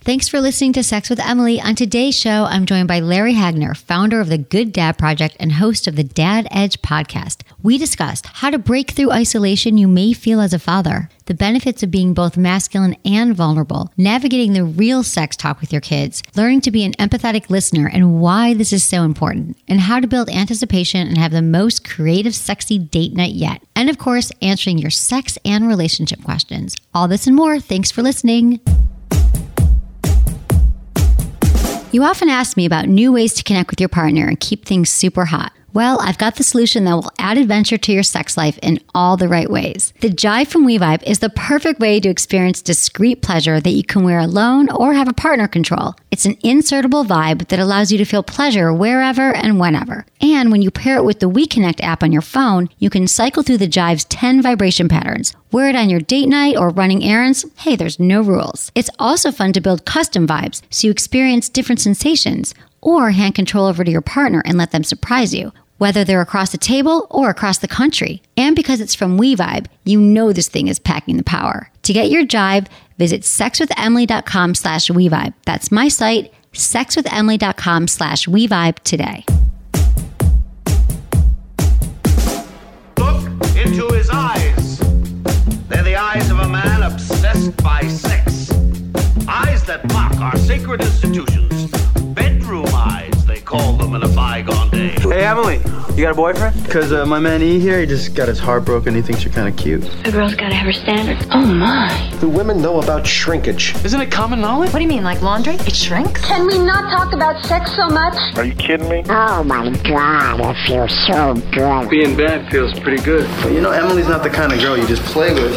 Thanks for listening to Sex with Emily. On today's show, I'm joined by Larry Hagner, founder of the Good Dad Project and host of the Dad Edge podcast. We discussed how to break through isolation you may feel as a father, the benefits of being both masculine and vulnerable, navigating the real sex talk with your kids, learning to be an empathetic listener and why this is so important, and how to build anticipation and have the most creative, sexy date night yet. And of course, answering your sex and relationship questions. All this and more. Thanks for listening. You often ask me about new ways to connect with your partner and keep things super hot. Well, I've got the solution that will add adventure to your sex life in all the right ways. The Jive from WeVibe is the perfect way to experience discreet pleasure that you can wear alone or have a partner control. It's an insertable vibe that allows you to feel pleasure wherever and whenever. And when you pair it with the WeConnect app on your phone, you can cycle through the Jive's 10 vibration patterns. Wear it on your date night or running errands. Hey, there's no rules. It's also fun to build custom vibes so you experience different sensations, or hand control over to your partner and let them surprise you, whether they're across the table or across the country. And because it's from WeVibe, you know this thing is packing the power. To get your Jive, visit sexwithemily.com/WeVibe. That's my site, sexwithemily.com/WeVibe today. Look into his eyes. They're the eyes of a man obsessed by sex. Eyes that mock our sacred institutions. Bedroom eyes, they call them in a bygone day. Hey, Emily, you got a boyfriend? Because my man E here, he just got his heart broken. He thinks you're kind of cute. A girl's got to have her standards. Oh, my. Do women know about shrinkage? Isn't it common knowledge? What do you mean, like laundry? It shrinks? Can we not talk about sex so much? Are you kidding me? Oh my God, it feels so good. Being bad feels pretty good. But you know, Emily's not the kind of girl you just play with.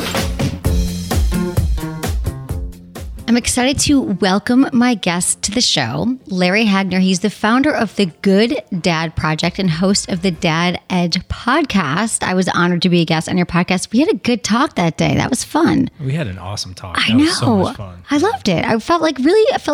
I'm excited to welcome my guest to the show, Larry Hagner. He's the founder of the Good Dad Project and host of the Dad Edge podcast. I was honored to be a guest on your podcast. We had a good talk that day. That was fun. We had an awesome talk. I know. Was so much fun. I loved it. I felt like we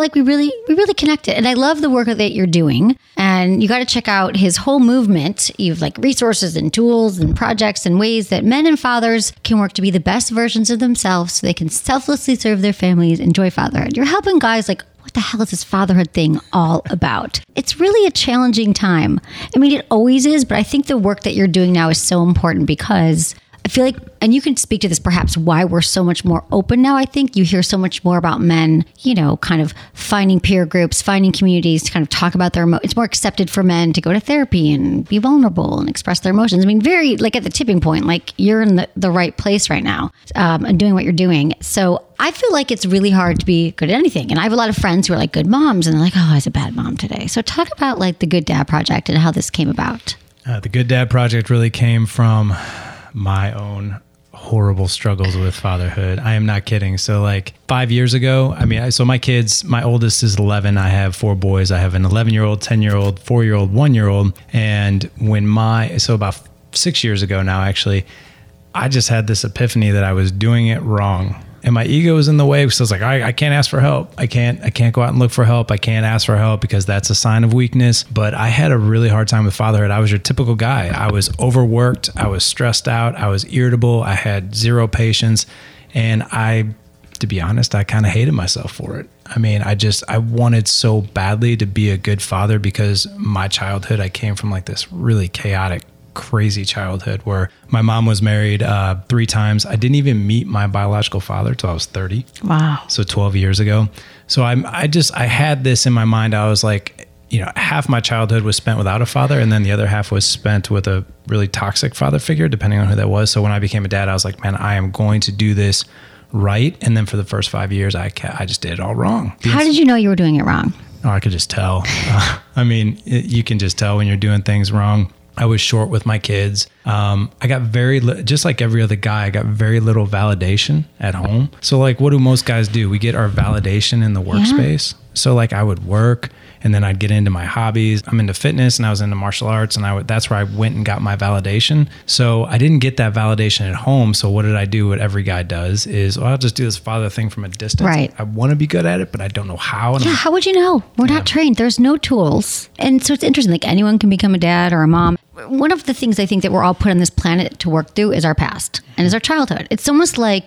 really connected. And I love the work that you're doing. And you got to check out his whole movement. You've like resources and tools and projects and ways that men and fathers can work to be the best versions of themselves so they can selflessly serve their families, enjoy fatherhood. You're helping guys like, what the hell is this fatherhood thing all about? It's really a challenging time. I mean, it always is, but I think the work that you're doing now is so important because I feel like, and you can speak to this perhaps, why we're so much more open now. I think you hear so much more about men, you know, kind of finding peer groups, finding communities to kind of talk about their emotions. It's more accepted for men to go to therapy and be vulnerable and express their emotions. I mean, very like at the tipping point, like you're in the right place right now and doing what you're doing. So I feel like it's really hard to be good at anything. And I have a lot of friends who are like good moms and they're like, oh, I was a bad mom today. So talk about like the Good Dad Project and how this came about. The Good Dad Project really came from my own horrible struggles with fatherhood. I am not kidding. So like 5 years ago, so my kids, my oldest is 11. I have 4 boys. I have an 11-year-old, 10-year-old, 4-year-old, 1-year-old. And so about 6 years ago now, actually, I just had this epiphany that I was doing it wrong. And my ego was in the way because I was like, I can't ask for help. I can't go out and look for help. I can't ask for help because that's a sign of weakness. But I had a really hard time with fatherhood. I was your typical guy. I was overworked. I was stressed out. I was irritable. I had zero patience. And to be honest, I kind of hated myself for it. I mean, I wanted so badly to be a good father because my childhood, I came from like this really chaotic, crazy childhood where my mom was married 3 times. I didn't even meet my biological father till I was 30. Wow. So 12 years ago. So I had this in my mind. I was like, you know, half my childhood was spent without a father and then the other half was spent with a really toxic father figure, depending on who that was. So when I became a dad, I was like, man, I am going to do this right. And then for the first 5 years, I just did it all wrong. How did you know you were doing it wrong? Oh, I could just tell. I mean, you can just tell when you're doing things wrong. I was short with my kids. I got just like every other guy, I got very little validation at home. So like, what do most guys do? We get our validation in the workspace. Yeah. So like I would work and then I'd get into my hobbies. I'm into fitness and I was into martial arts and that's where I went and got my validation. So I didn't get that validation at home. So what did I do? What every guy does is, I'll just do this father thing from a distance. Right. I want to be good at it, but I don't know how. And how would you know? We're not trained. There's no tools. And so it's interesting. Like anyone can become a dad or a mom. One of the things I think that we're all put on this planet to work through is our past and is our childhood. It's almost like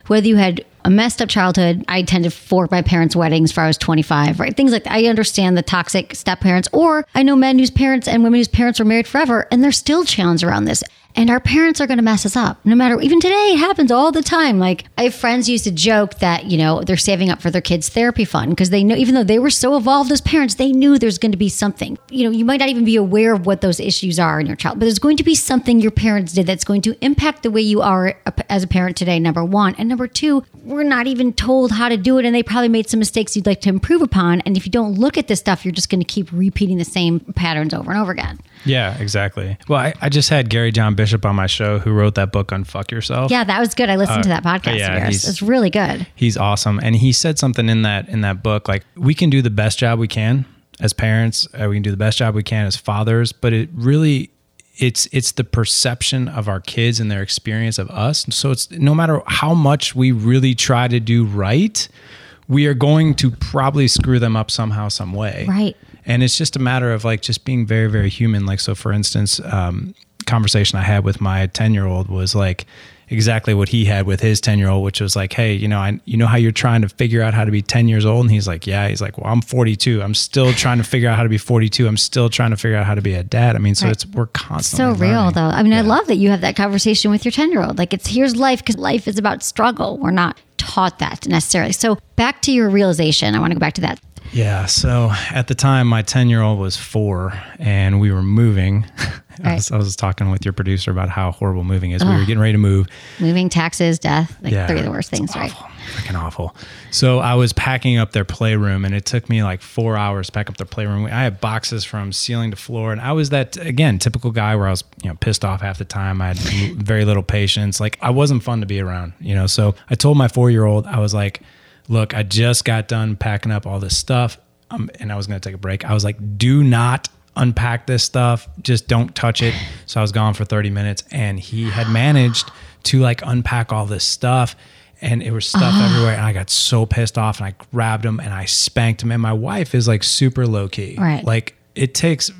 whether you had a messed up childhood. I attended 4 of my parents' weddings before I was 25, right? Things like that. I understand the toxic step parents, or I know men whose parents and women whose parents were married forever, and there's still challenges around this. And our parents are going to mess us up no matter, even today, it happens all the time. Like I have friends who used to joke that, they're saving up for their kids' therapy fund because they know, even though they were so evolved as parents, they knew there's going to be something. You might not even be aware of what those issues are in your child, but there's going to be something your parents did that's going to impact the way you are as a parent today, number one. And number two, we're not even told how to do it. And they probably made some mistakes you'd like to improve upon. And if you don't look at this stuff, you're just going to keep repeating the same patterns over and over again. Yeah, exactly. Well, I just had Gary John Bishop on my show who wrote that book, Unfuck Yourself. Yeah, that was good. I listened to that podcast of yours. It's really good. He's awesome. And he said something in that book, like we can do the best job we can as parents. We can do the best job we can as fathers, but it really, it's the perception of our kids and their experience of us. So it's no matter how much we really try to do right, we are going to probably screw them up somehow, some way. Right. And it's just a matter of like just being very, very human. Like, so for instance, conversation I had with my 10-year-old was like exactly what he had with his 10-year-old, which was like, hey, you know how you're trying to figure out how to be 10 years old? And he's like, yeah. He's like, well, I'm 42. I'm still trying to figure out how to be 42. I'm still trying to figure out how to be a dad. I mean, so we're constantly so real learning. though. I mean, I love that you have that conversation with your 10-year-old. Like here's life, because life is about struggle. We're not taught that necessarily. So back to your realization. I want to go back to that. Yeah. So at the time, my 10-year-old was 4 and we were moving. Right. I was talking with your producer about how horrible moving is. We were getting ready to move. Moving, taxes, death, 3 of the worst things, right? Freaking awful. So I was packing up their playroom and it took me like 4 hours to pack up their playroom. I had boxes from ceiling to floor. And I was that, again, typical guy where I was, pissed off half the time. I had very little patience. Like I wasn't fun to be around, So I told my 4-year-old, I was like, look, I just got done packing up all this stuff and I was going to take a break. I was like, do not unpack this stuff. Just don't touch it. So I was gone for 30 minutes and he had managed to like unpack all this stuff and it was stuff everywhere. And I got so pissed off and I grabbed him and I spanked him. And my wife is like super low key. Right. Like it takes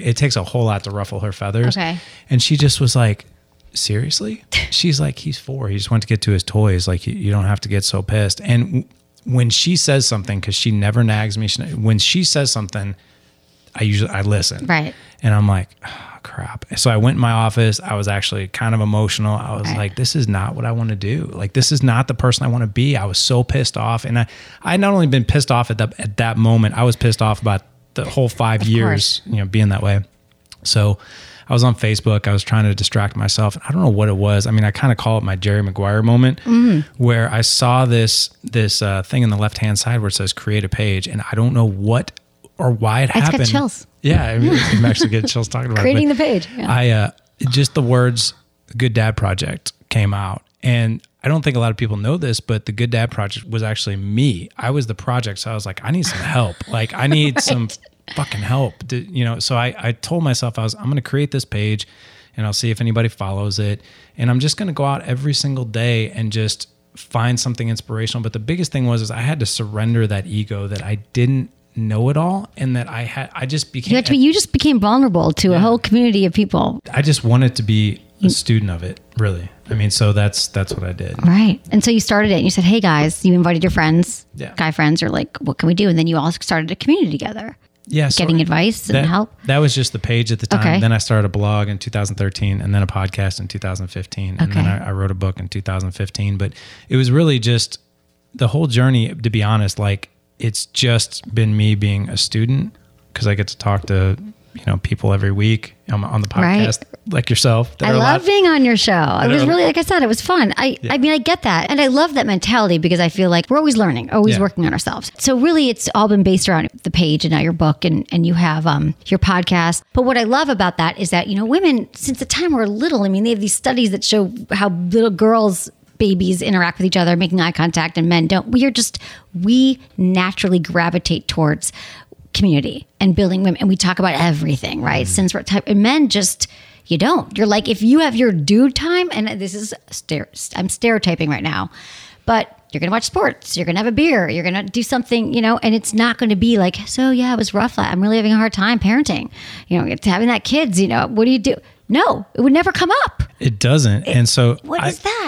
a whole lot to ruffle her feathers. Okay. And she just was like, seriously? She's like, he's 4. He just went to get to his toys. Like you don't have to get so pissed. And when she says something, because she never nags me, when she says something, I listen. Right. And I'm like, oh, crap. So I went in my office. I was actually kind of emotional. I was like, this is not what I want to do. Like, this is not the person I want to be. I was so pissed off. And I not only been pissed off at that moment, I was pissed off about the whole 5 years, being that way. So I was on Facebook. I was trying to distract myself. I don't know what it was. I mean, I kind of call it my Jerry Maguire moment, where I saw this thing in the left-hand side where it says create a page. And I don't know what or why it happened. It's got chills. Yeah, I'm actually getting chills talking about creating it. the page. Yeah. Just the words Good Dad Project came out. And I don't think a lot of people know this, but the Good Dad Project was actually me. I was the project. So I was like, I need some help. Like I need some fucking help. So I told myself I'm going to create this page and I'll see if anybody follows it. And I'm just going to go out every single day and just find something inspirational. But the biggest thing was I had to surrender that ego that I didn't know it all, and that I just became. You just became vulnerable to a whole community of people. I just wanted to be a student of it, really. I mean, so that's what I did. Right. And so you started it and you said, hey guys, you invited your friends, guy friends, you're like, what can we do? And then you all started a community together. Yeah. Getting advice and help. That was just the page at the time. Okay. Then I started a blog in 2013 and then a podcast in 2015. And then I wrote a book in 2015. But it was really just the whole journey, to be honest, like it's just been me being a student because I get to talk to, people every week on the podcast, like yourself. I love being on your show. It was really, like I said, it was fun. I mean, I get that. And I love that mentality because I feel like we're always learning, always working on ourselves. So really it's all been based around the page and now your book and you have your podcast. But what I love about that is that, women, since the time we're little, I mean, they have these studies that show how little girls, babies interact with each other, making eye contact, and men don't. We naturally gravitate towards community and building women, and we talk about everything, right? Since we're and men just, you don't. You're like, if you have your dude time, and this is I'm stereotyping right now, but you're going to watch sports, you're going to have a beer, you're going to do something, and it's not going to be like, so yeah, it was rough. I'm really having a hard time parenting, it's having that kids, what do you do? No, it would never come up. It doesn't. And so what is that?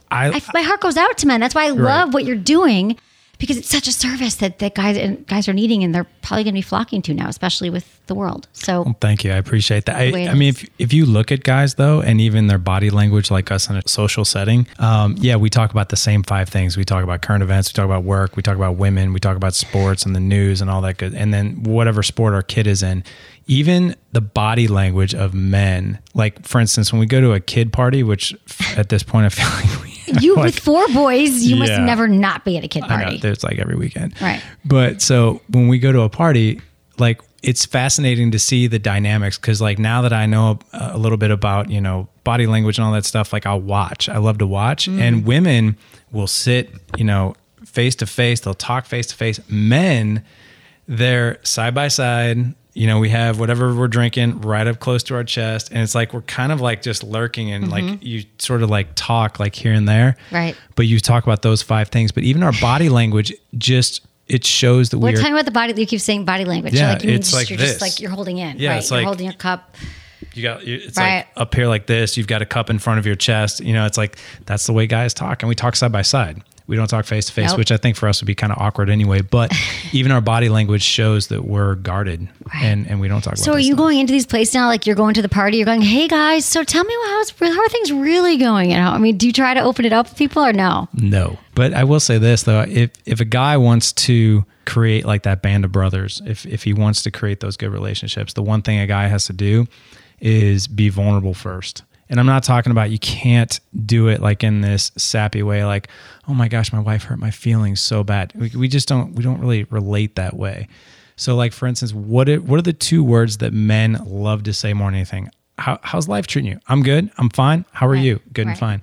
my heart goes out to men. That's why I love what you're doing, because it's such a service that guys are needing, and they're probably going to be flocking to now, especially with the world. So well, thank you. I appreciate that. I mean, if you look at guys though, and even their body language, like us in a social setting, we talk about the same 5 things. We talk about current events, we talk about work, we talk about women, we talk about sports and the news and all that good. And then whatever sport our kid is in, even the body language of men, like for instance, when we go to a kid party, which at this point I feel like with 4 boys, you must never not be at a kid party. I know, there's like every weekend. Right. But so when we go to a party, like it's fascinating to see the dynamics, because like now that I know a little bit about, body language and all that stuff, like I'll watch. I love to watch. And women will sit, face to face. They'll talk face to face. Men, they're side by side. We have whatever we're drinking right up close to our chest. And it's like, we're kind of like just lurking, and like you sort of like talk like here and there. Right. But you talk about those 5 things. But even our body language it shows that we're talking about the body. You keep saying body language. Yeah, so like it's like you're this. just like you're holding in. Yeah, right? it's you're like holding your cup. It's like up here like this. You've got a cup in front of your chest. It's like that's the way guys talk, and we talk side by side. We don't talk face to face, which I think for us would be kind of awkward anyway. But even our body language shows that we're guarded, and we don't talk about. So are you going into these places now? Like you're going to the party, you're going, hey guys, so tell me how are things really going? I mean, do you try to open it up with people or no? No, but I will say this though: if a guy wants to create like that band of brothers, if he wants to create those good relationships, the one thing a guy has to do is be vulnerable first. And I'm not talking about, you can't do it like in this sappy way, like, oh my gosh, my wife hurt my feelings so bad. We don't really relate that way. So like, for instance, what are the 2 words that men love to say more than anything? How's life treating you? I'm good. I'm fine. How are you? Good and fine.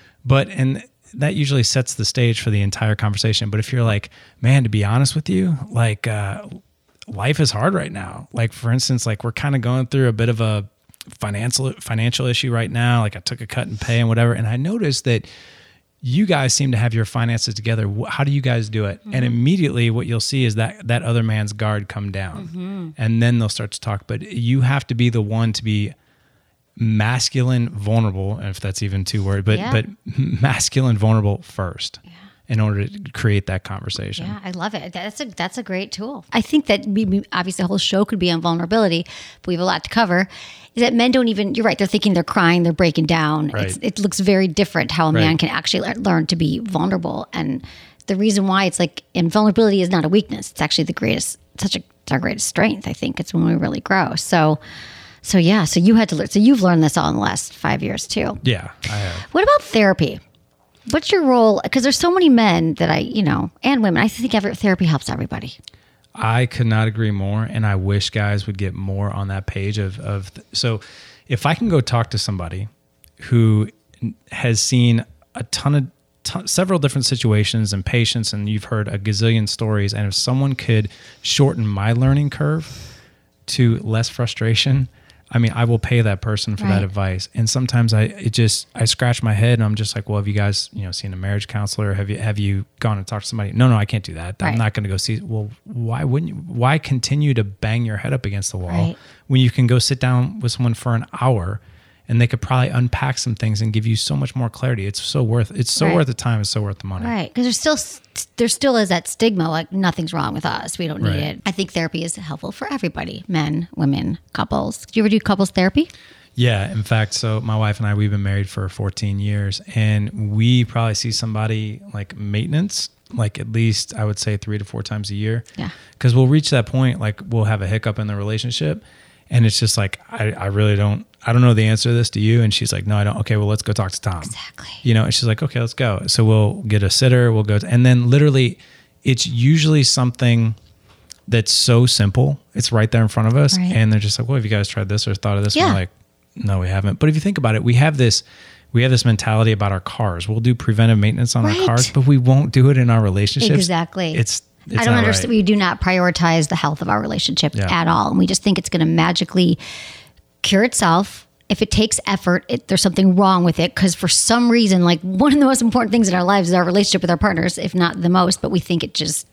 And that usually sets the stage for the entire conversation. But if you're like, man, to be honest with you, like, life is hard right now. Like for instance, like we're kind of going through a bit of a financial issue right now. Like I took a cut in pay and whatever. And I noticed that you guys seem to have your finances together. How do you guys do it? And immediately what you'll see is that other man's guard come down, and then they'll start to talk. But you have to be the one to be masculine, vulnerable, if that's even 2 words, but masculine, vulnerable first. Yeah. In order to create that conversation. Yeah, I love it. That's a great tool. I think that obviously the whole show could be on vulnerability, but we have a lot to cover. Is that men don't even, you're right, they're thinking they're crying, they're breaking down. Right. It looks very different how a man can actually learn to be vulnerable. And the reason why it's like, and vulnerability is not a weakness. It's actually it's our greatest strength. I think it's when we really grow. So you had to learn. So you've learned this all in the last 5 years too. Yeah, I have. What about therapy? What's your role? Because there's so many men that and women. I think therapy helps everybody. I could not agree more. And I wish guys would get more on that page so if I can go talk to somebody who has seen several different situations and patients, and you've heard a gazillion stories. And if someone could shorten my learning curve to less frustration, I mean, I will pay that person for that advice. And sometimes I scratch my head and I'm just like, well, have you guys, seen a marriage counselor? Have you gone and talked to somebody? No, I can't do that. I'm not going to go see. Well, why wouldn't you? Why continue to bang your head up against the wall when you can go sit down with someone for an hour and they could probably unpack some things and give you so much more clarity. It's so worth the time. It's so worth the money. Right. Because there still is that stigma, like nothing's wrong with us. We don't need it. I think therapy is helpful for everybody, men, women, couples. Do you ever do couples therapy? Yeah. In fact, so my wife and I, we've been married for 14 years, and we probably see somebody like maintenance, like at least I would say 3 to 4 times a year. Yeah. Because we'll reach that point, like we'll have a hiccup in the relationship. And it's just like, I really don't know the answer to this. Do you? And she's like, no, I don't. Okay, well, let's go talk to Tom. Exactly. And she's like, okay, let's go. So we'll get a sitter. We'll go. And then literally it's usually something that's so simple. It's right there in front of us. Right. And they're just like, well, have you guys tried this or thought of this? Yeah. And we're like, no, we haven't. But if you think about it, we have this mentality about our cars. We'll do preventive maintenance on our cars, but we won't do it in our relationships. Exactly. It's I don't understand. We do not prioritize the health of our relationship at all. And we just think it's going to magically cure itself. If it takes effort, there's something wrong with it. Because for some reason, like one of the most important things in our lives is our relationship with our partners, if not the most. But we think it just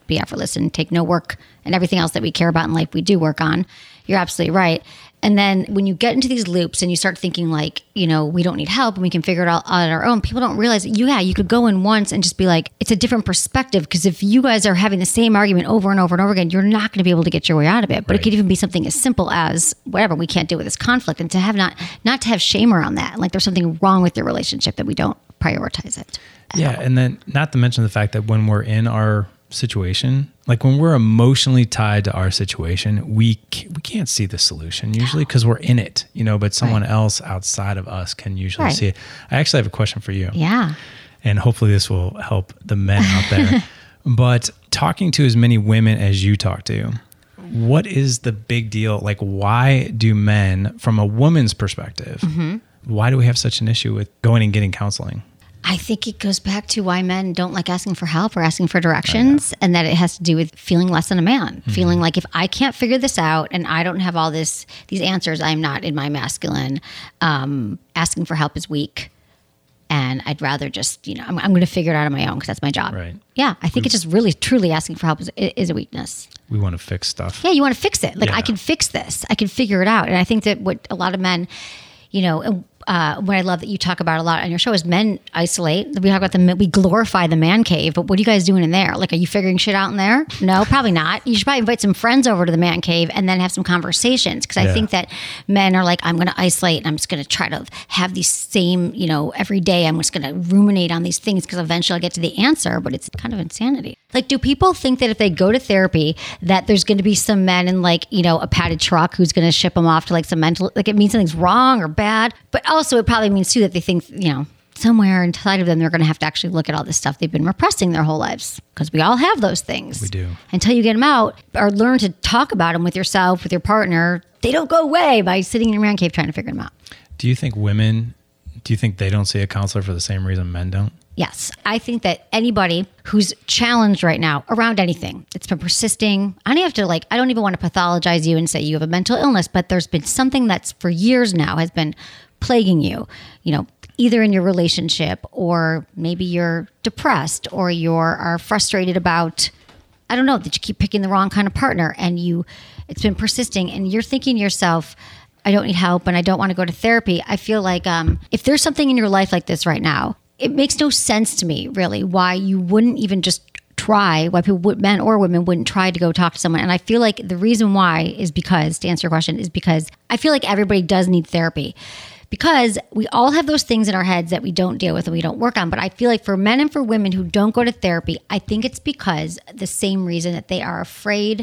be effortless and take no work, and everything else that we care about in life, we do work on. You're absolutely right. And then when you get into these loops and you start thinking like, we don't need help and we can figure it out on our own, people don't realize that you could go in once and just be like, it's a different perspective. Because if you guys are having the same argument over and over and over again, you're not going to be able to get your way out of it. But it could even be something as simple as whatever, we can't deal with this conflict, and to have not to have shame around that. Like there's something wrong with your relationship that we don't prioritize it. Yeah. And then not to mention the fact that when we're in our situation, like when we're emotionally tied to our situation, we can't see the solution usually because we're in it, but someone else outside of us can usually see it. I actually have a question for you. Yeah. And hopefully this will help the men out there. But talking to as many women as you talk to, what is the big deal? Like, why do men, from a woman's perspective, why do we have such an issue with going and getting counseling? I think it goes back to why men don't like asking for help or asking for directions, and that it has to do with feeling less than a man, feeling like if I can't figure this out and I don't have all these answers, I'm not in my masculine. Asking for help is weak, and I'd rather just, I'm going to figure it out on my own because that's my job. Right. Yeah, I think it's just really, truly asking for help is a weakness. We want to fix stuff. Yeah, you want to fix it. Like, I can fix this. I can figure it out. And I think that what a lot of men, what I love that you talk about a lot on your show is men isolate. We talk about we glorify the man cave, but what are you guys doing in there? Like, are you figuring shit out in there? No, probably not. You should probably invite some friends over to the man cave and then have some conversations. Because I think that men are like, I'm going to isolate and I'm just going to try to have these same, every day I'm just going to ruminate on these things because eventually I'll get to the answer, but it's kind of insanity. Like, do people think that if they go to therapy that there's going to be some men in like, a padded truck who's going to ship them off to like some mental, like it means something's wrong or bad, but also it probably means too that they think, somewhere inside of them, they're going to have to actually look at all this stuff they've been repressing their whole lives, because we all have those things. We do. Until you get them out or learn to talk about them with yourself, with your partner, they don't go away by sitting in your man cave trying to figure them out. Do you think they don't see a counselor for the same reason men don't? Yes. I think that anybody who's challenged right now around anything, it's been persisting. I don't even want to pathologize you and say you have a mental illness, but there's been something that's for years now has been plaguing you, either in your relationship, or maybe you're depressed, or are frustrated about, I don't know, that you keep picking the wrong kind of partner and it's been persisting and you're thinking to yourself, I don't need help and I don't want to go to therapy. I feel like if there's something in your life like this right now, it makes no sense to me, really, why you wouldn't even just try, why people men or women wouldn't try to go talk to someone. And I feel like the reason why is because, to answer your question, is because I feel like everybody does need therapy. Because we all have those things in our heads that we don't deal with and we don't work on. But I feel like for men and for women who don't go to therapy, I think it's because the same reason that they are afraid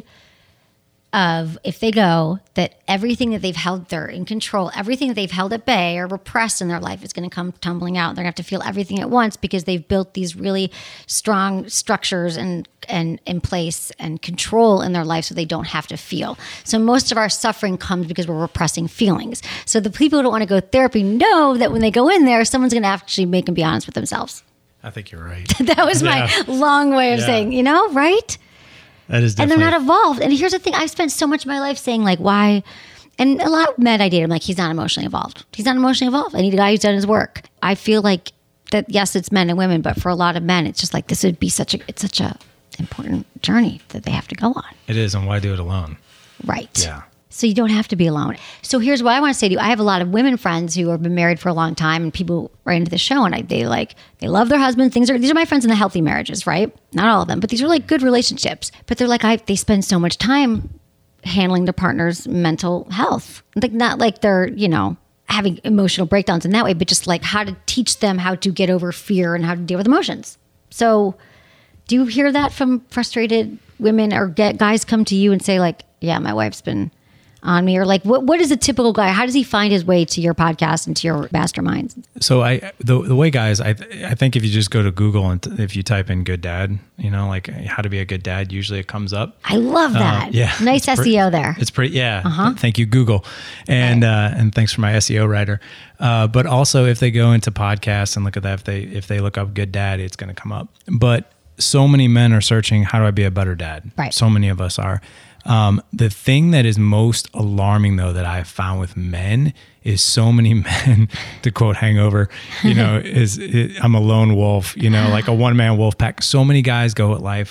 of, if they go, that everything that they've held, they're in control, everything that they've held at bay or repressed in their life is going to come tumbling out. They're going to have to feel everything at once because they've built these really strong structures and in place and control in their life so they don't have to feel. So most of our suffering comes because we're repressing feelings. So the people who don't want to go to therapy know that when they go in there, someone's going to actually make them be honest with themselves. I think you're right. That was my long way of saying, right? That is definitely. And they're not evolved. And here's the thing. I've spent so much of my life saying, like, why? And a lot of men I date, I'm like, he's not emotionally evolved. He's not emotionally evolved. I need a guy who's done his work. I feel like that, yes, it's men and women, but for a lot of men, it's just like, this would be such a important journey that they have to go on. It is. And why do it alone? Right. Yeah. So you don't have to be alone. So here's what I want to say to you. I have a lot of women friends who have been married for a long time, and people right into the show, and they love their husbands. These are my friends in the healthy marriages, right? Not all of them, but these are like good relationships. But they're like, they spend so much time handling their partner's mental health. Like, not like they're, having emotional breakdowns in that way, but just like how to teach them how to get over fear and how to deal with emotions. So do you hear that from frustrated women, or guys come to you and say like, yeah, my wife's been on me, or like what is a typical guy? How does he find his way to your podcast and to your masterminds? So the way guys, I think if you just go to Google and if you type in good dad, like how to be a good dad, usually it comes up. I love that. Nice SEO there. It's pretty, Thank you, Google. And and thanks for my SEO writer. But also if they go into podcasts and look at that, if they look up good dad, it's going to come up. But so many men are searching, how do I be a better dad? Right. So many of us are. The thing that is most alarming, though, that I have found with men is so many men, to quote Hangover, I'm a lone wolf, like a one-man wolf pack. So many guys go at life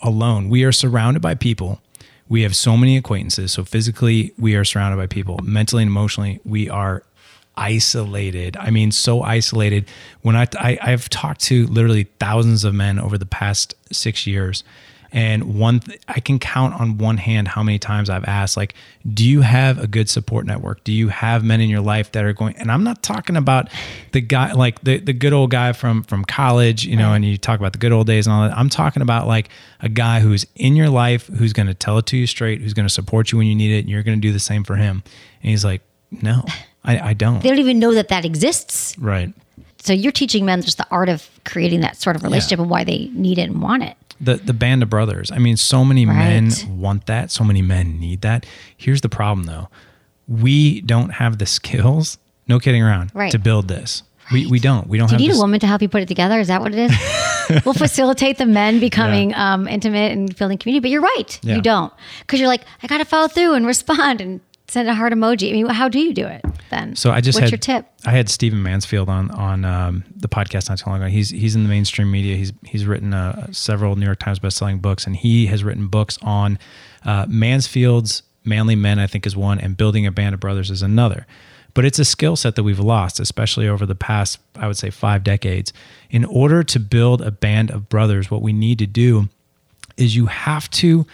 alone. We are surrounded by people. We have so many acquaintances. So physically, we are surrounded by people. Mentally and emotionally, we are isolated. I mean, so isolated. When I've talked to literally thousands of men over the past 6 years, and I can count on one hand how many times I've asked, like, do you have a good support network? Do you have men in your life that are going, and I'm not talking about the guy, like the good old guy from college, you know, and you talk about the good old days and all that. I'm talking about like a guy who's in your life, who's going to tell it to you straight, who's going to support you when you need it, and you're going to do the same for him. And he's like, no, I don't. They don't even know that exists. Right. So you're teaching men just the art of creating that sort of relationship and why they need it and want it. The band of brothers. I mean, so many men want that. So many men need that. Here's the problem, though. We don't have the skills, no kidding around, to build this. Right. We don't. We don't have. Do you need a woman to help you put it together? Is that what it is? We'll facilitate the men becoming intimate and building community. But you're right. Yeah. You don't. Because you're like, I got to follow through and respond and send a heart emoji. I mean, how do you do it then? So what's your tip? I had Stephen Mansfield on the podcast not too long ago. He's in the mainstream media. He's written several New York Times bestselling books, and he has written books on Mansfield's Manly Men, I think, is one, and Building a Band of Brothers is another. But it's a skill set that we've lost, especially over the past, I would say, 5 decades. In order to build a band of brothers, what we need to do is you have to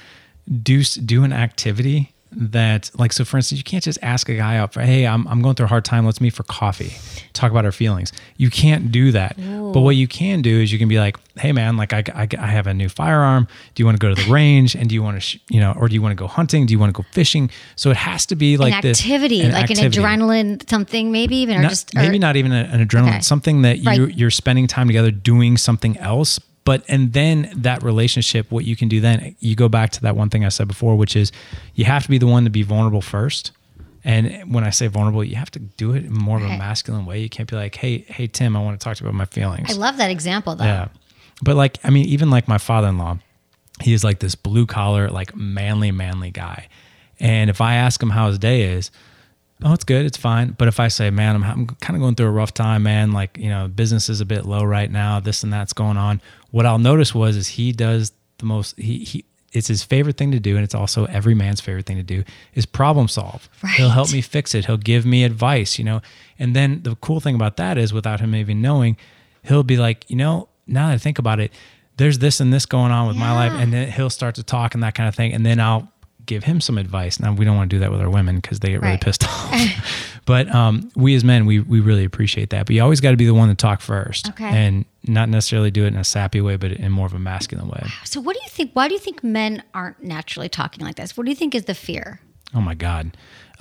do an activity that, like, so for instance, you can't just ask a guy out for, hey, I'm going through a hard time, let's meet for coffee, talk about our feelings. You can't do that. Ooh. But what you can do is you can be like, hey man, like I have a new firearm. Do you want to go to the range? And do you want to, or do you want to go hunting? Do you want to go fishing? So it has to be like an activity, an adrenaline something, maybe even, maybe not even an adrenaline, something that you're spending time together doing something else. And then that relationship, what you can do then, you go back to that one thing I said before, which is you have to be the one to be vulnerable first. And when I say vulnerable, you have to do it in more of a masculine way. You can't be like, hey, Tim, I want to talk to you about my feelings. I love that example though. Yeah. But like, I mean, even like my father-in-law, he is like this blue collar, like manly guy. And if I ask him how his day is, oh, it's good, it's fine. But if I say, man, I'm kind of going through a rough time, man, like, business is a bit low right now, this and that's going on. What I'll notice is he does the most, it's his favorite thing to do, and it's also every man's favorite thing to do, is problem solve. Right. He'll help me fix it. He'll give me advice, And then the cool thing about that is, without him even knowing, he'll be like, now that I think about it, there's this and this going on with my life. And then he'll start to talk and that kind of thing. And then I'll give him some advice. Now, we don't want to do that with our women because they get really pissed off. But we as men, we really appreciate that. But you always got to be the one to talk first. Okay. And not necessarily do it in a sappy way, but in more of a masculine way. Wow. So what do you think? Why do you think men aren't naturally talking like this? What do you think is the fear? Oh my God.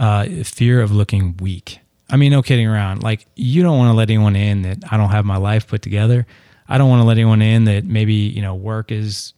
Fear of looking weak. I mean, no kidding around. Like, you don't want to let anyone in that I don't have my life put together. I don't want to let anyone in that maybe, work is,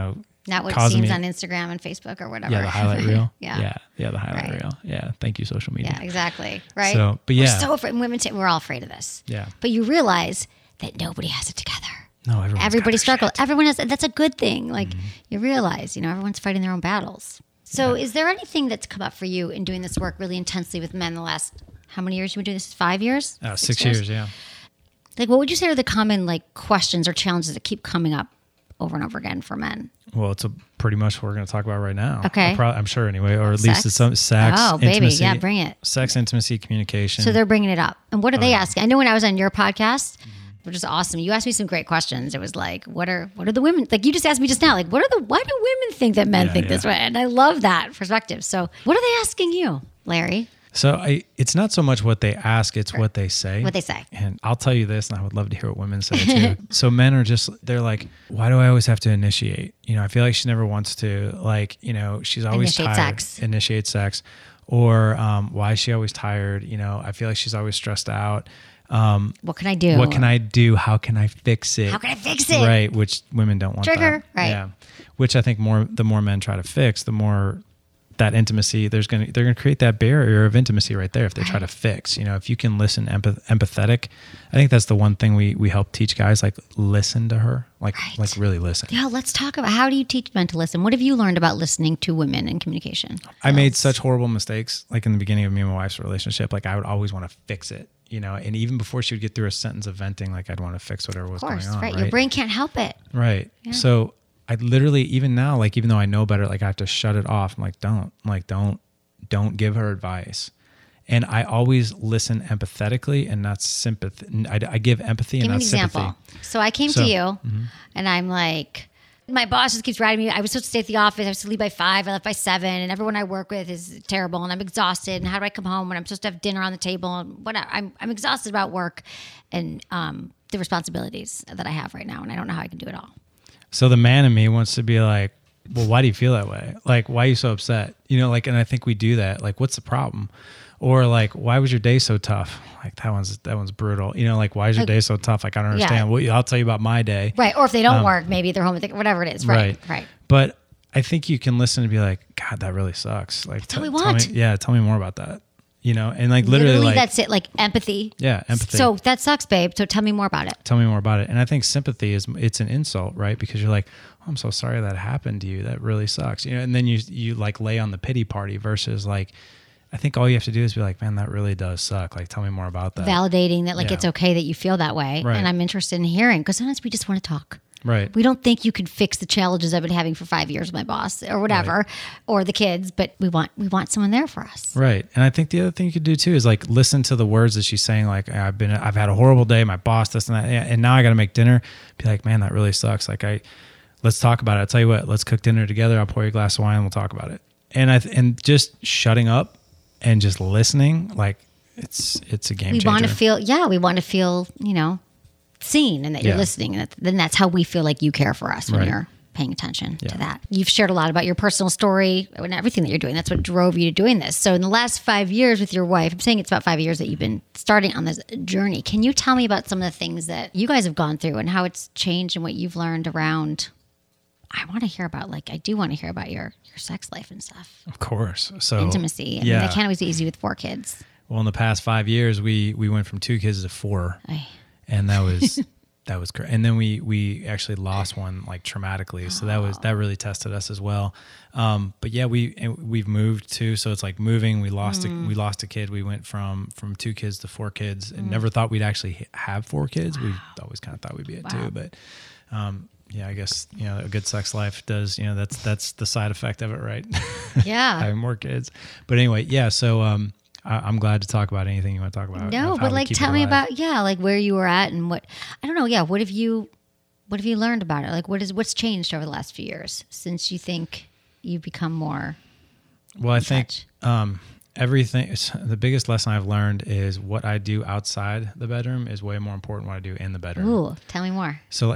not what it seems on Instagram and Facebook or whatever. Yeah, the highlight reel. Yeah, the highlight reel. Yeah, thank you, social media. Yeah, exactly. Right. So, but yeah, we're so afraid. Women, we're all afraid of this. Yeah. But you realize that nobody has it together. No, everybody struggles. Everyone has. That's a good thing. Like you realize, everyone's fighting their own battles. So, is there anything that's come up for you in doing this work really intensely with men the last how many years you been doing this? 5 years? 6 years. Yeah. Like, what would you say are the common questions or challenges that keep coming up over and over again for men? Well, it's pretty much what we're going to talk about right now. Okay. I'm sure anyway, or at least it's some sex. Oh, intimacy, baby. Yeah, bring it. Sex, intimacy, communication. So they're bringing it up. And what are they asking? I know when I was on your podcast, which is awesome, you asked me some great questions. It was like, what are the women, like you just asked me just now, like, why do women think that men think this way? And I love that perspective. So what are they asking you, Larry? So it's not so much what they ask, it's what they say. What they say. And I'll tell you this, and I would love to hear what women say too. So men are they're like, why do I always have to initiate? I feel like she never wants to, she's always initiate sex. Or why is she always tired? I feel like she's always stressed out. What can I do? What can I do? How can I fix it? How can I fix it? Right, which women don't want Trigger, that. right. Yeah. Which I think the more men try to fix, the more that intimacy, they're going to create that barrier of intimacy right there if they try to fix. If you can listen empathetic, I think that's the one thing we help teach guys, like listen to her, like really listen. Yeah, let's talk about how do you teach men to listen? What have you learned about listening to women in communication? I made such horrible mistakes, like in the beginning of me and my wife's relationship, like I would always want to fix it. And even before she would get through a sentence of venting, like I'd want to fix whatever was going on. Right. Your brain can't help it. Right. Yeah. So I literally, even now, like, even though I know better, like I have to shut it off. I'm like, don't give her advice. And I always listen empathetically and not sympathy. I give empathy and not sympathy. Give me an example. So I came to you and I'm like, my boss just keeps writing me. I was supposed to stay at the office. I was supposed to leave by 5. I left by 7. And everyone I work with is terrible. And I'm exhausted. And how do I come home when I'm supposed to have dinner on the table? And whatever. I'm exhausted about work and the responsibilities that I have right now. And I don't know how I can do it all. So the man in me wants to be like, well, why do you feel that way? Like, why are you so upset? You know, like, and I think we do that. Like, what's the problem? Or like, why was your day so tough? Like, that one's brutal. You know, like, why is your day so tough? Like, I don't understand. Yeah. Well, I'll tell you about my day. Right. Or if they don't work, maybe they're home with whatever it is. Right. But I think you can listen and be like, God, that really sucks. Like, tell me what? Tell me more about that. You know, and like literally like, that's it. Like empathy. Yeah. Empathy. So that sucks, babe. So tell me more about it. Tell me more about it. And I think sympathy it's an insult, right? Because you're like, oh, I'm so sorry that happened to you. That really sucks. You know, and then you like lay on the pity party versus like, I think all you have to do is be like, man, that really does suck. Like, tell me more about that. Validating that, like, it's okay that you feel that way. Right. And I'm interested in hearing, because sometimes we just want to talk. Right. We don't think you could fix the challenges I've been having for 5 years with my boss or whatever, or the kids, but we want someone there for us. Right. And I think the other thing you could do too is like listen to the words that she's saying. Like, I've had a horrible day. My boss, this and that. And now I got to make dinner. Be like, man, that really sucks. Like, let's talk about it. I'll tell you what, let's cook dinner together. I'll pour you a glass of wine and we'll talk about it. And just shutting up and just listening, like it's a game changer. We want to feel, you know, seen and that you're listening. And then that's how we feel like you care for us when you're paying attention to that. You've shared a lot about your personal story and everything that you're doing. That's what drove you to doing this. So in the last 5 years with your wife, I'm saying it's about 5 years that you've been starting on this journey. Can you tell me about some of the things that you guys have gone through and how it's changed and what you've learned around? I want to hear about, I do want to hear about your sex life and stuff. Of course. So intimacy. I mean, that can't always be easy with 4 kids. Well, in the past 5 years, we went from 2 kids to 4. And that was great. And then we actually lost one like traumatically. So that really tested us as well. But yeah, we've moved too. So it's like moving, we lost a kid. We went from 2 kids to 4 kids and never thought we'd actually have 4 kids. We always kind of thought we'd be at 2, but, yeah, I guess, you know, a good sex life does, you know, that's the side effect of it, right? Yeah. Having more kids. But anyway, yeah. So, I'm glad to talk about anything you want to talk about. No, but like, tell me about, like where you were at and what, I don't know. Yeah. What have you learned about it? Like what's changed over the last few years since you think you've become more? Well, I think, everything, the biggest lesson I've learned is what I do outside the bedroom is way more important than what I do in the bedroom. Ooh, tell me more. So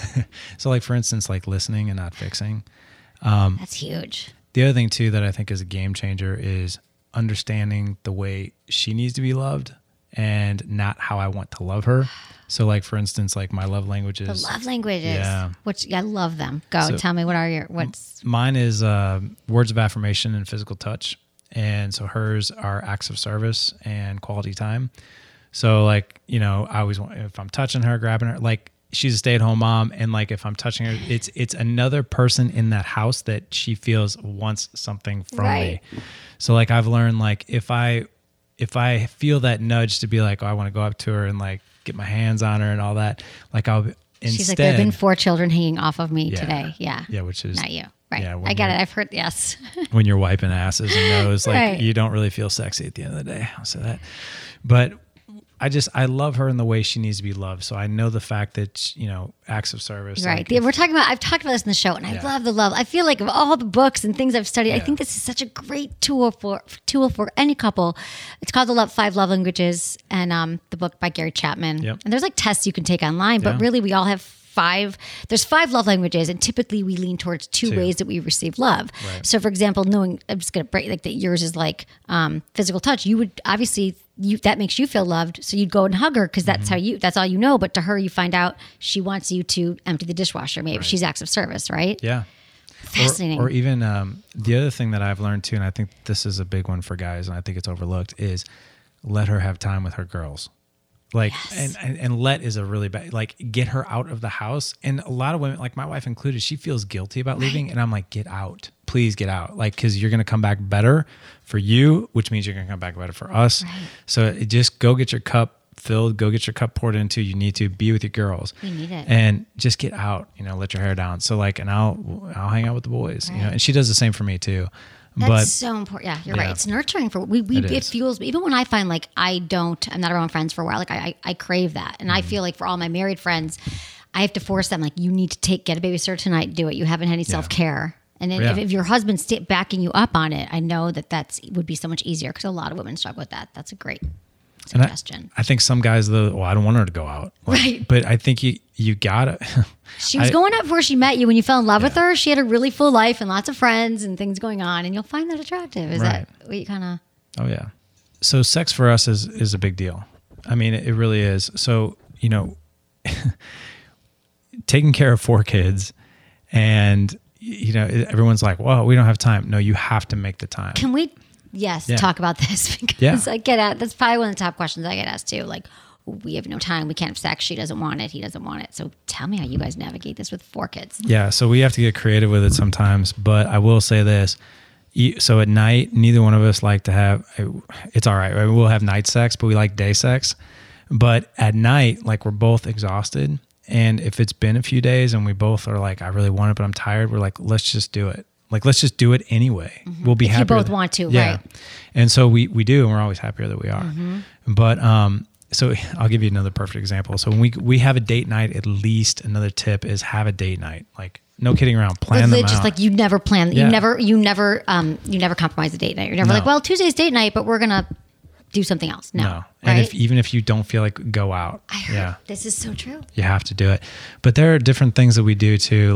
like for instance, like listening and not fixing. That's huge. The other thing too that I think is a game changer is understanding the way she needs to be loved and not how I want to love her. So like for instance, like my love languages. The love languages. Yeah. Which I love them. Go, tell me what's. Mine is words of affirmation and physical touch. And so hers are acts of service and quality time. So like, you know, I always want, if I'm touching her, grabbing her, like she's a stay-at-home mom. And like, if I'm touching her, it's another person in that house that she feels wants something from me. So like, I've learned like, if I feel that nudge to be like, oh, I want to go up to her and like get my hands on her and all that, like she's like, there have been 4 children hanging off of me today. Yeah. Yeah. Which is not you. Right. Yeah, I get it. I've heard, yes. When you're wiping asses and nose, like you don't really feel sexy at the end of the day. I'll say that. But I love her in the way she needs to be loved. So I know the fact that, you know, acts of service. Right. Like I've talked about this in the show and I love the love. I feel like of all the books and things I've studied, I think this is such a great tool for any couple. It's called The 5 Love Languages and the book by Gary Chapman. Yep. And there's like tests you can take online, but really we all have there's 5 love languages, and typically we lean towards 2 ways that we receive love. Right. So for example, knowing, I'm just going to break like that yours is like physical touch, you would obviously, that makes you feel loved. So you'd go and hug her because that's that's all you know. But to her, you find out she wants you to empty the dishwasher. Maybe she's acts of service, right? Yeah. Fascinating. Or even the other thing that I've learned too, and I think this is a big one for guys, and I think it's overlooked, is let her have time with her girls. Like, and let is a really bad, like get her out of the house. And a lot of women, like my wife included, she feels guilty about leaving. And I'm like, get out, please get out. Like, cause you're going to come back better for you, which means you're going to come back better for us. Right. So just go get your cup, filled, go get your cup poured into. You need to be with your girls. You need it. And just get out, let your hair down. So like, and I'll hang out with the boys, and she does the same for me too. That's so important. Yeah, you're right. It's nurturing for it fuels me. Even when I find like I'm not around friends for a while, like I crave that. And I feel like for all my married friends, I have to force them, like, you need to get a babysitter tonight, do it. You haven't had any self-care. And then if your husband's backing you up on it, I know that would be so much easier, because a lot of women struggle with that. That's a great suggestion. I think some guys, though, I don't want her to go out. Like, right. But I think you gotta. She was going out before she met you. When you fell in love with her, she had a really full life and lots of friends and things going on, and you'll find that attractive. Is that what you kind of? Oh yeah. So sex for us is a big deal. I mean, it really is. So taking care of 4 kids, and everyone's like, "Well, we don't have time." No, you have to make the time. Can we? Yes, talk about this, because I get at that's probably one of the top questions I get asked too. Like, we have no time, we can't have sex, she doesn't want it, he doesn't want it. So tell me how you guys navigate this with 4 kids. Yeah, so we have to get creative with it sometimes, but I will say this. So at night, neither one of us like to have, it's all right. We'll have night sex, but we like day sex. But at night, like, we're both exhausted. And if it's been a few days and we both are like, I really want it, but I'm tired, we're like, let's just do it. Like, let's just do it anyway. Mm-hmm. We'll be happy. You both want to, right? And so we do, and we're always happier that we are. Mm-hmm. But so I'll give you another perfect example. So when we have a date night, at least another tip is have a date night. Like, no kidding around, plan them out. Just like, you never plan. Yeah. You never compromise a date night. You're never like, well, Tuesday's date night, but we're gonna do something else. No. And even if you don't feel like, go out. I heard, this is so true. You have to do it. But there are different things that we do too.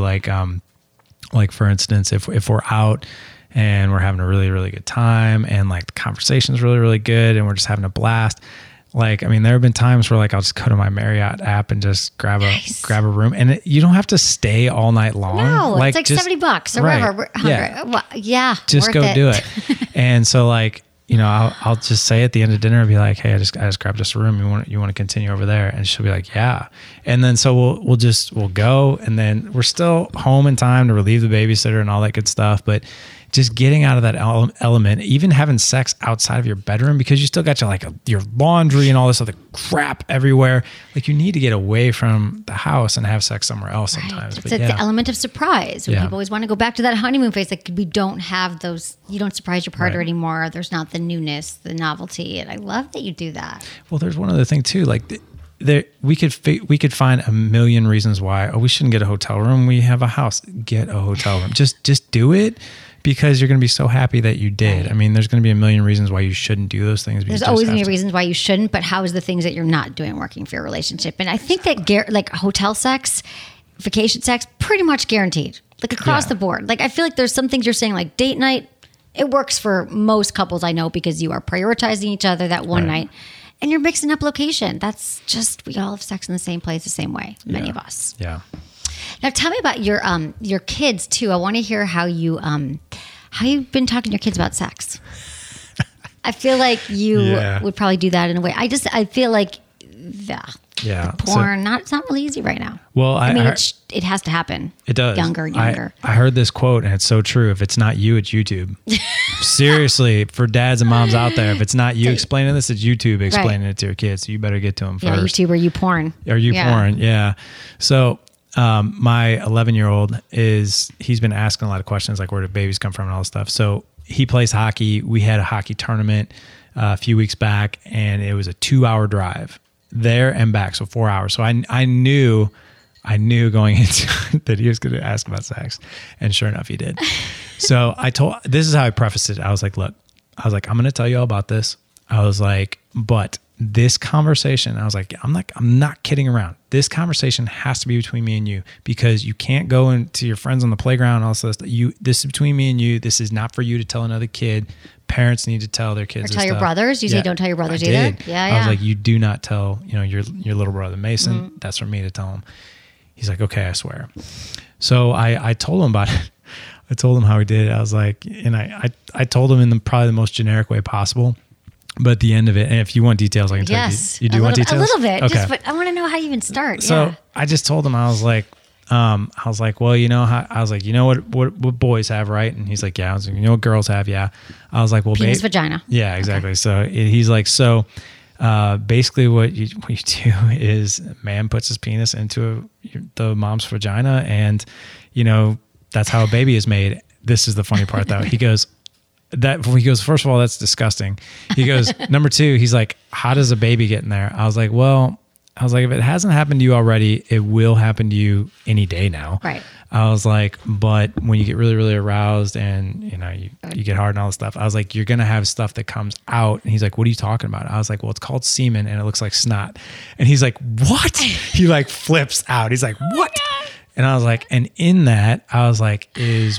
Like for instance, if we're out and we're having a really, really good time, and like the conversation's really, really good, and we're just having a blast. Like, I mean, there have been times where like I'll just go to my Marriott app and just grab a room, and you don't have to stay all night long. No, it's like just, $70 or whatever. Yeah, just go do it. And so like, I'll just say at the end of dinner, I'll be like, hey, I just grabbed us a room. You want to continue over there? And she'll be like, yeah. And then so we'll go, and then we're still home in time to relieve the babysitter and all that good stuff. But just getting out of that element, even having sex outside of your bedroom, because you still got your laundry and all this other crap everywhere. Like, you need to get away from the house and have sex somewhere else sometimes. It's the element of surprise. When people always want to go back to that honeymoon phase, like, we don't have those. You don't surprise your partner anymore. There's not the newness, the novelty, and I love that you do that. Well, there's one other thing too. Like, we could find a million reasons why. We shouldn't get a hotel room. We have a house. Get a hotel room. Just do it. Because you're going to be so happy that you did. Right. I mean, there's going to be a million reasons why you shouldn't do those things. There's always going to be reasons why you shouldn't, but how is the things that you're not doing working for your relationship? And I think that like hotel sex, vacation sex, pretty much guaranteed, like across the board. Like, I feel like there's some things you're saying, like date night, it works for most couples I know, because you are prioritizing each other that one night, and you're mixing up location. That's just, we all have sex in the same place the same way, many of us. Yeah. Now, tell me about your kids too. I want to hear how you've been talking to your kids about sex. I feel like you would probably do that in a way. I feel like porn. It's not really easy right now. Well, it has to happen. It does. Younger and younger. I heard this quote, and it's so true. If it's not you, it's YouTube. Seriously, for dads and moms out there, if it's not you explaining this, it's YouTube explaining it to your kids. So you better get to them first. Yeah, YouTube or you porn. Or you porn. Yeah. So. My 11-year-old he's been asking a lot of questions, like where do babies come from and all this stuff. So he plays hockey. We had a hockey tournament a few weeks back, and it was a 2-hour drive there and back. So 4 hours. So I knew going into that he was going to ask about sex, and sure enough, he did. So this is how I prefaced it. I was like, look, I'm going to tell you all about this. I was like, but this conversation, I was like, I'm not kidding around. This conversation has to be between me and you, because you can't go into your friends on the playground and all this. This is between me and you. This is not for you to tell another kid. Parents need to tell their kids. Or tell your brothers. You say don't tell your brothers either. Yeah, I was like, you do not tell your little brother Mason. Mm-hmm. That's for me to tell him. He's like, okay, I swear. So I told him about it. I told him how he did it. I was like, and I told him in probably the most generic way possible. But at the end of it, and if you want details, I can tell you. You do want details? A little bit. Okay. But I want to know how you even start. So I just told him, I was like, well, you know what boys have, right? And he's like, yeah. I was like, you know what girls have? Yeah. I was like, well, penis, vagina. Yeah, exactly. Okay. So he's like, so basically what you do is a man puts his penis into the mom's vagina, and that's how a baby is made. This is the funny part though. He goes, first of all, that's disgusting. He goes, number two, he's like, how does a baby get in there? I was like, if it hasn't happened to you already, it will happen to you any day now. Right. I was like, but when you get really, really aroused and you get hard and all this stuff, I was like, you're going to have stuff that comes out. And he's like, what are you talking about? I was like, well, it's called semen and it looks like snot. And he's like, what? He like flips out. He's like, what? And I was like, and in that, I was like, is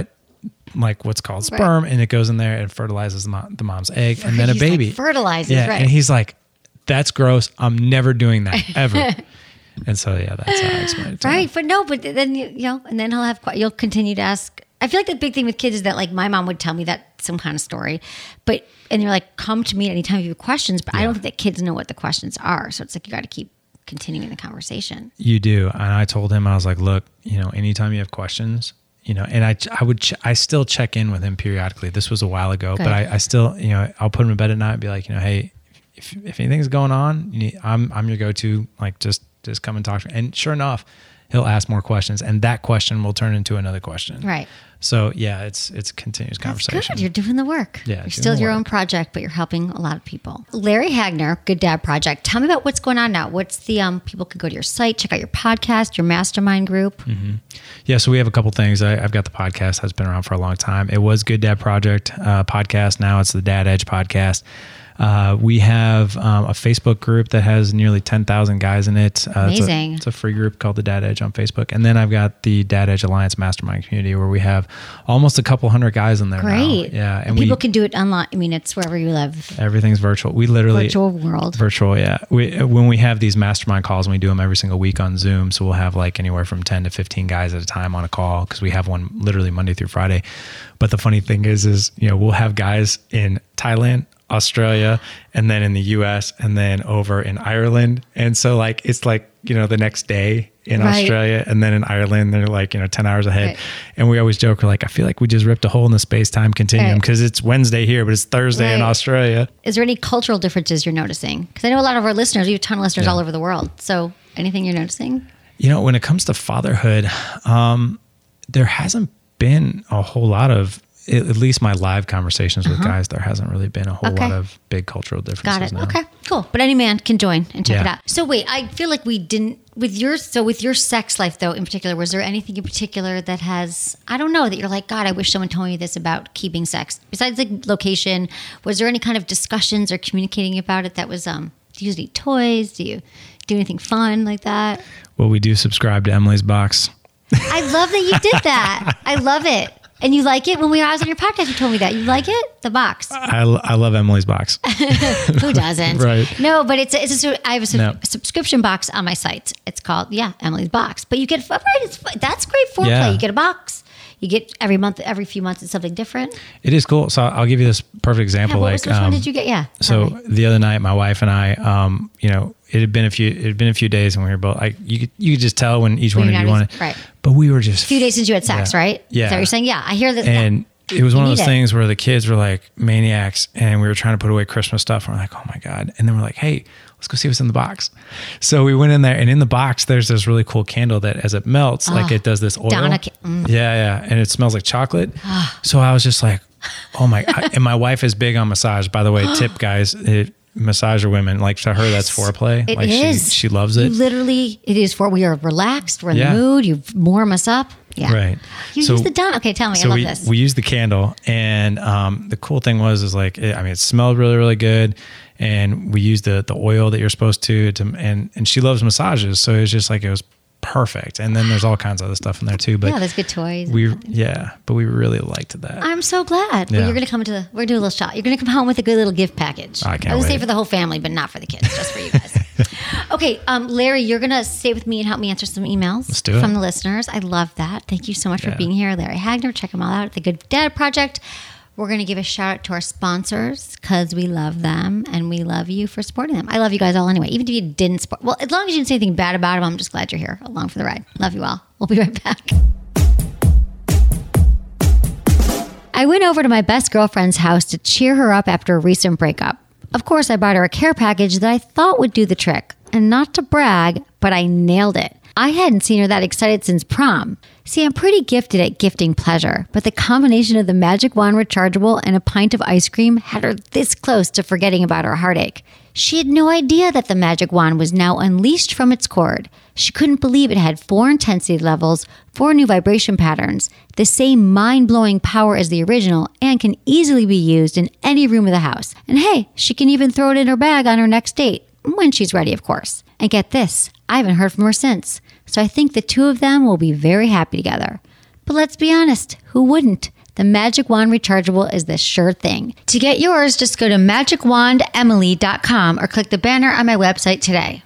what's called sperm, and it goes in there and fertilizes the mom's egg, and then a baby fertilizes. Yeah, right. And he's like, that's gross. I'm never doing that ever. And so that's how I explained it to him. But then and then you'll continue to ask. I feel like the big thing with kids is that like my mom would tell me that some kind of story, and you're like, come to me anytime you have questions. But I don't think that kids know what the questions are, so it's like you got to keep continuing the conversation. You do, and I told him, I was like, look, anytime you have questions. And I still check in with him periodically. This was a while ago, but I still, I'll put him in bed at night and be like, hey, if anything's going on, I'm your go-to, like just come and talk to me. And sure enough, he'll ask more questions, and that question will turn into another question. Right. So it's a continuous conversation. That's good. You're doing the work. Yeah. You're still your own project, but you're helping a lot of people. Larry Hagner, Good Dad Project. Tell me about what's going on now. What's the, people can go to your site, check out your podcast, your mastermind group. Mm-hmm. Yeah. So we have a couple things. I've got the podcast that's been around for a long time. It was Good Dad Project podcast. Now it's the Dad Edge podcast. We have a Facebook group that has nearly 10,000 guys in it. Amazing. It's a free group called the Dad Edge on Facebook. And then I've got the Dad Edge Alliance Mastermind community where we have almost a couple hundred guys in there. Great. Now. Yeah. And people can do it online. I mean, it's wherever you live. Everything's virtual. We literally... Virtual world. Virtual, yeah. When we have these mastermind calls, and we do them every single week on Zoom, so we'll have like anywhere from 10 to 15 guys at a time on a call because we have one literally Monday through Friday. But the funny thing is we'll have guys in Thailand, Australia, and then in the US, and then over in Ireland. And so it's like, the next day in Australia, and then in Ireland, they're like, 10 hours ahead. Right. And we always joke, we're like, I feel like we just ripped a hole in the space-time continuum because it's Wednesday here, but it's Thursday in Australia. Is there any cultural differences you're noticing? Because I know a lot of our listeners, we have a ton of listeners all over the world. So anything you're noticing? When it comes to fatherhood, there hasn't been a whole lot of, at least my live conversations with guys, there hasn't really been a whole lot of big cultural differences. Got it. Okay, cool. But any man can join and check it out. So wait, I feel like we didn't, with your sex life though, in particular, was there anything in particular that has, I don't know, that you're like, God, I wish someone told me this about keeping sex? Besides the location, was there any kind of discussions or communicating about it that was, do you use any toys? Do you do anything fun like that? Well, we do subscribe to Emily's Box. I love that you did that. I love it. And you like it? When I was on your podcast, you told me that. You like it? The box. I love Emily's Box. Who doesn't? Right. No, but I have a subscription box on my site. It's called, Emily's Box. But you get, that's great foreplay. Yeah. You get a box. You get every few months, it's something different. It is cool. So I'll give you this perfect example. Which one did you get? Yeah. So the other night, my wife and I, it had been a few days, and we were both like, you could just tell when each one of you wanted. Right. But we were just a few days since you had sex, right? Yeah. Is that what you're saying? Yeah, I hear that. And it was one of those things where the kids were like maniacs, and we were trying to put away Christmas stuff. And we're like, oh my God. And then we're like, hey, let's go see what's in the box. So we went in there, and in the box, there's this really cool candle that as it melts, like it does this oil. Yeah. And it smells like chocolate. So I was just like, oh my God. And my wife is big on massage, by the way. Tip guys, massager women, like to her, that's foreplay. It like is. She loves it. Literally, it is we are relaxed. We're in the mood. You warm us up. Yeah. Right. You use the Donna. Okay, tell me. I love this. We used the candle, and the cool thing was like, it smelled really, really good. And we used the oil that you're supposed to and she loves massages. So it was just like, it was perfect. And then there's all kinds of other stuff in there too. But there's good toys. But we really liked that. I'm so glad. Yeah. Well, you're going to come we're going to do a little shot. You're going to come home with a good little gift package. I can't wait. I would say for the whole family, but not for the kids, just for you guys. Okay, Larry, you're going to stay with me and help me answer some emails from the listeners. I love that. Thank you so much for being here. Larry Hagner, check him all out at the Good Dad Project. We're going to give a shout out to our sponsors because we love them and we love you for supporting them. I love you guys all anyway. Even if you didn't support, well, as long as you didn't say anything bad about them, I'm just glad you're here along for the ride. Love you all. We'll be right back. I went over to my best girlfriend's house to cheer her up after a recent breakup. Of course, I bought her a care package that I thought would do the trick. And not to brag, but I nailed it. I hadn't seen her that excited since prom. See, I'm pretty gifted at gifting pleasure, but the combination of the Magic Wand rechargeable and a pint of ice cream had her this close to forgetting about her heartache. She had no idea that the Magic Wand was now unleashed from its cord. She couldn't believe it had 4 intensity levels, 4 new vibration patterns, the same mind-blowing power as the original, and can easily be used in any room of the house. And hey, she can even throw it in her bag on her next date, when she's ready, of course. And get this, I haven't heard from her since. So I think the two of them will be very happy together. But let's be honest, who wouldn't? The Magic Wand rechargeable is the sure thing. To get yours, just go to magicwandemily.com or click the banner on my website today.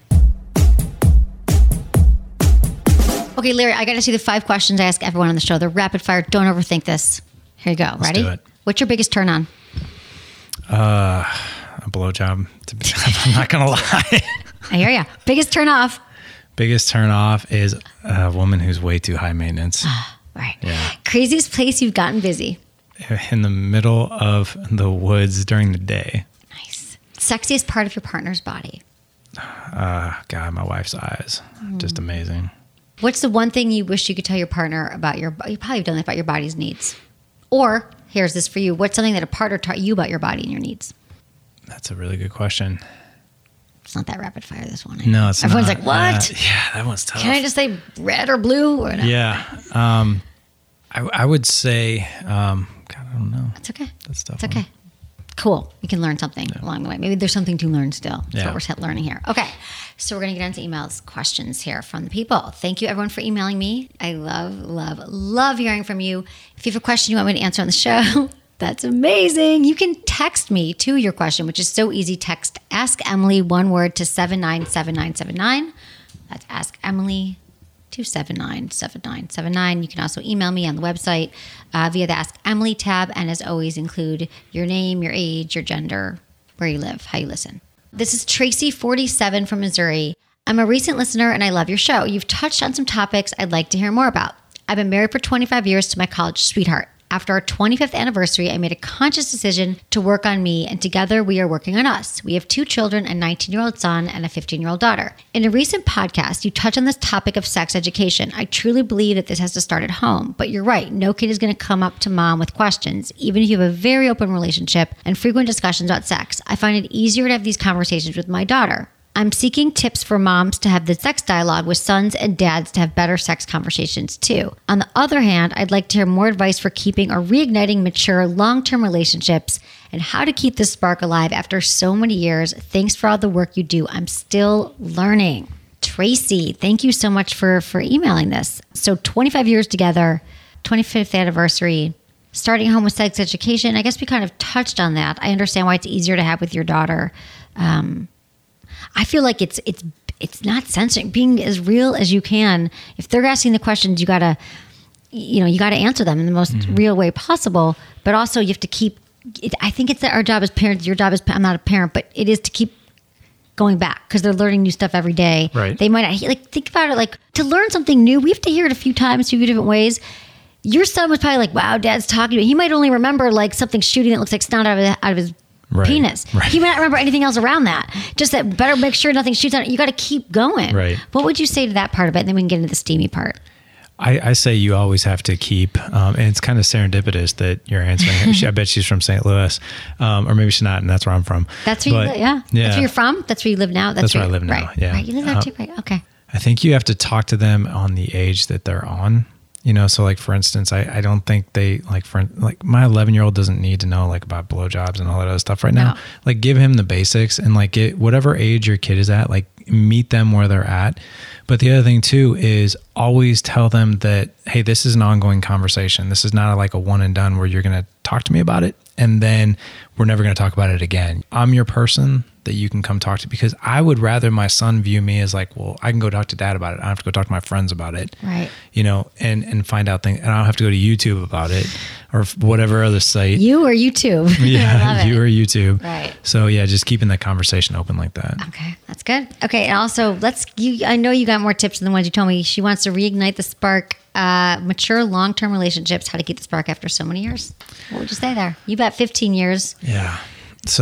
Okay, Larry, I got to see the 5 questions I ask everyone on the show. They're rapid fire. Don't overthink this. Here you go. Ready? Let's do it. What's your biggest turn on? A blowjob. I'm not going to lie. I hear ya. Biggest turn off? Biggest turn off is a woman who's way too high maintenance. Right. Yeah. Craziest place you've gotten busy? In the middle of the woods during the day. Nice. Sexiest part of your partner's body? God, my wife's eyes. Just amazing. What's the one thing you wish you could tell your partner about you probably have done that about your body's needs? Or, here's this for you. What's something that a partner taught you about your body and your needs? That's a really good question. It's not that rapid fire, this one. No, it's Everyone's not. like, what? Yeah, that one's tough. Can I just say red or blue? Or no? Yeah. I would say, God, I don't know. It's okay. That's tough. It's okay. Cool. You can learn something along the way. Maybe there's something to learn still. That's what we're learning here. Okay. So we're going to get into emails, questions here from the people. Thank you, everyone, for emailing me. I love hearing from you. If you have a question you want me to answer on the show, that's amazing. You can text me to your question, which is so easy. Text Ask Emily, one word, to 797979. That's Ask Emily to 797979. You can also email me on the website via the Ask Emily tab. And as always, include your name, your age, your gender, where you live, how you listen. This is Tracy, 47, from Missouri. I'm a recent listener and I love your show. You've touched on some topics I'd like to hear more about. I've been married for 25 years to my college sweetheart. After our 25th anniversary, I made a conscious decision to work on me, and together we are working on us. We have 2 children, a 19-year-old son and a 15-year-old daughter. In a recent podcast, you touched on this topic of sex education. I truly believe that this has to start at home, but you're right. No kid is going to come up to mom with questions, even if you have a very open relationship and frequent discussions about sex. I find it easier to have these conversations with my daughter. I'm seeking tips for moms to have the sex dialogue with sons and dads to have better sex conversations too. On the other hand, I'd like to hear more advice for keeping or reigniting mature long-term relationships and how to keep the spark alive after so many years. Thanks for all the work you do. I'm still learning. Tracy, thank you so much for emailing this. So 25 years together, 25th anniversary, starting home with sex education. I guess we kind of touched on that. I understand why it's easier to have with your daughter. I feel like it's not censoring, being as real as you can. If they're asking the questions, you gotta answer them in the most real way possible. But also you have to keep, I think it's our job as parents, your job as, I'm not a parent, but it is to keep going back because they're learning new stuff every day. Right. They might not, think about it, like to learn something new, we have to hear it a few times, 2 different ways. Your son was probably like, wow, dad's talking to me. He might only remember like something shooting that looks like snot out of his penis. Right. He might not remember anything else around that. Just that better make sure nothing shoots out. You got to keep going. Right. What would you say to that part of it? And then we can get into the steamy part. I say you always have to keep, and it's kind of serendipitous that you're answering her. I bet she's from St. Louis, or maybe she's not, and that's where I'm from. That's where you live, yeah. That's where you're from? That's where you live now? That's where I live now, right. yeah. Right, you live there too, right? Okay. I think you have to talk to them on the age that they're on. So like, for instance, I don't think they like my 11-year-old doesn't need to know like about blowjobs and all that other stuff right now. No. Like give him the basics and like whatever age your kid is at, like meet them where they're at. But the other thing too is always tell them that, hey, this is an ongoing conversation. This is not like a one and done where you're going to talk to me about it and then we're never going to talk about it again. I'm your person that you can come talk to, because I would rather my son view me as like, well, I can go talk to dad about it. I don't have to go talk to my friends about it. Right. And find out things. And I don't have to go to YouTube about it or whatever other site. You or YouTube. Yeah, you or YouTube. Right. So yeah, just keeping that conversation open like that. Okay, that's good. Okay, and also I know you got more tips than the ones you told me. She wants to reignite the spark. Mature long-term relationships, how to keep the spark after so many years. What would you say there? You bet 15 years. Yeah. So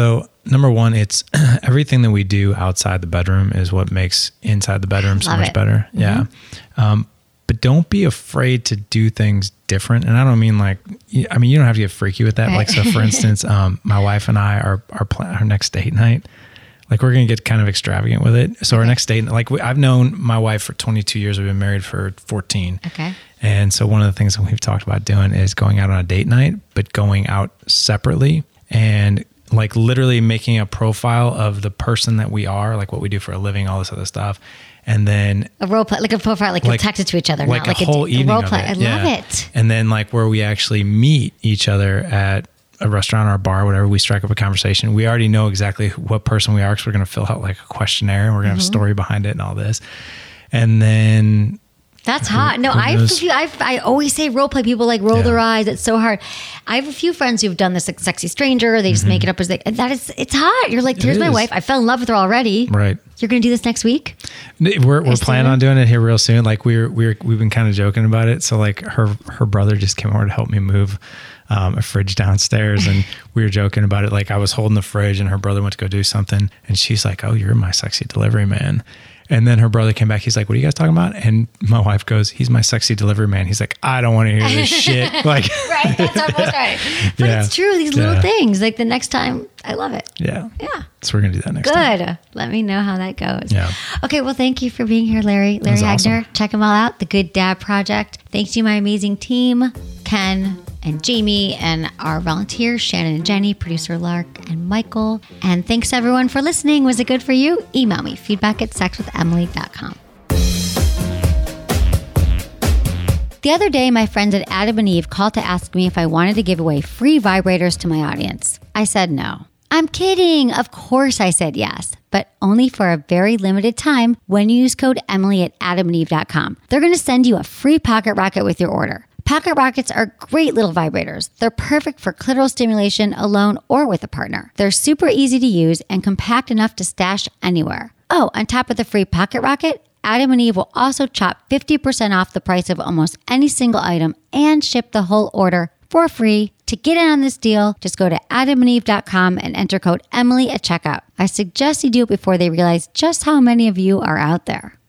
number one, it's everything that we do outside the bedroom is what makes inside the bedroom so much better. Mm-hmm. Yeah. But don't be afraid to do things different. And I don't mean like, I mean, you don't have to get freaky with that. Right. Like, so for instance, my wife and I are our next date night. Like, we're going to get kind of extravagant with it. So our next date, like I've known my wife for 22 years. We've been married for 14. Okay. And so one of the things that we've talked about doing is going out on a date night, but going out separately and like literally making a profile of the person that we are, like what we do for a living, all this other stuff. And then a role play, like a profile, like you're texted to each other, like not like a whole evening role play. of it. I love it. And then like where we actually meet each other at a restaurant or a bar, whatever, we strike up a conversation. We already know exactly what person we are because we're going to fill out like a questionnaire and we're going to have a story behind it and all this. And then that's hot. No, I always say role play. People like roll their eyes. It's so hard. I have a few friends who've done this, like Sexy Stranger. They just make it up as it's hot. You're like, here's my wife. I fell in love with her already. Right. You're going to do this next week? We're planning on doing it here real soon. Like we've been kind of joking about it. So like her brother just came over to help me move a fridge downstairs, and we were joking about it. Like I was holding the fridge and her brother went to go do something, and she's like, "Oh, you're my sexy delivery man." And then her brother came back. He's like, "What are you guys talking about?" And my wife goes, "He's my sexy delivery man." He's like, "I don't want to hear this shit." Like, right? That's almost right. But it's true. These little things. Like the next time, I love it. Yeah. Yeah. So we're gonna do that next time. Good. Let me know how that goes. Yeah. Okay. Well, thank you for being here, Larry. Larry Hagner. Awesome. Check them all out. The Good Dad Project. Thanks to my amazing team, Ken and Jamie, and our volunteers, Shannon and Jenny, producer Lark and Michael. And thanks everyone for listening. Was it good for you? Email me, feedback@sexwithemily.com. The other day, my friends at Adam and Eve called to ask me if I wanted to give away free vibrators to my audience. I said no. I'm kidding. Of course I said yes, but only for a very limited time when you use code Emily at adamandeve.com. They're going to send you a free pocket rocket with your order. Pocket rockets are great little vibrators. They're perfect for clitoral stimulation alone or with a partner. They're super easy to use and compact enough to stash anywhere. Oh, on top of the free pocket rocket, Adam and Eve will also chop 50% off the price of almost any single item and ship the whole order for free. To get in on this deal, just go to adamandeve.com and enter code Emily at checkout. I suggest you do it before they realize just how many of you are out there.